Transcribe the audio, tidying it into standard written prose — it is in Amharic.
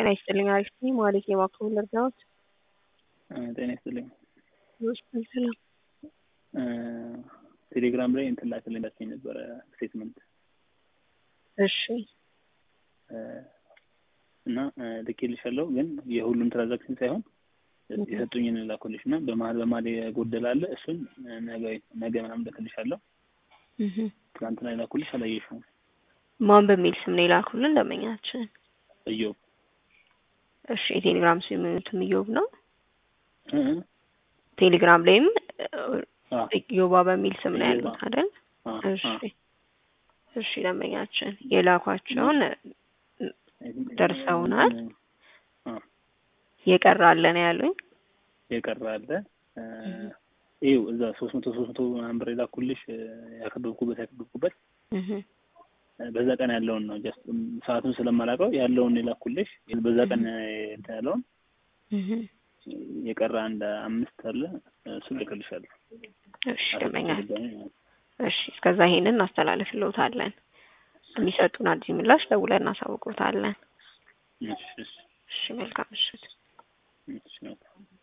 ጤና ይስጥልኝ አሪፍ ነኝ ማለት የባክዎ ልርዳዎት? ጤና ይስጥልኝ። ሰላም። ቴሌግራም ላይ እንትን ላክልኝ ነበረ ስቴትመንት። እሺ እና ልኬልሻለሁ ግን የሁሉም ትራንዛክሽን ሳይሆን የሰጡኝን ላኩልሽ እና በመሀል የጎደለ አለ እሱን ነገ ምናምን ልክልሻለሁ። ትናንትና ላኩልሽ አላየሽውም? ማን በሚል ስም ነው የላኩልን ደንበኛችን? እዮብ። እሺ የቴሌግራም ስም እዮብ ነው? ቴሌግራም ላይም እዮባ በሚል ስም ነው ያሉት አይደል? እሺ እሺ ደንበኛችን የላኳቸውን ደርሰውናል። የቀራለ ነው ያሉኝ? የቀራለ ይኸው እዛ 300 ምናምን ብር የላኩልሽ ያከበብኩበት በዛ ቀን ያለውን ነው። ጀስት ሰዓቱን ስለማላውቀው ያለውን የላኩልሽ በዛ ቀን እንትን ያለውን የቀራ አንድ 5 አለ እሱን ልክልሻለሁ። እሺ ደንበኛችን እሺ እስከዛ ይሄንን እናስተላልፍልዎታለን። የሚሰጡን አዲስ ምላሽ ደውለን እናሳውቅዎታለን። እሺ እሺ መልካም ምሽት። እሺ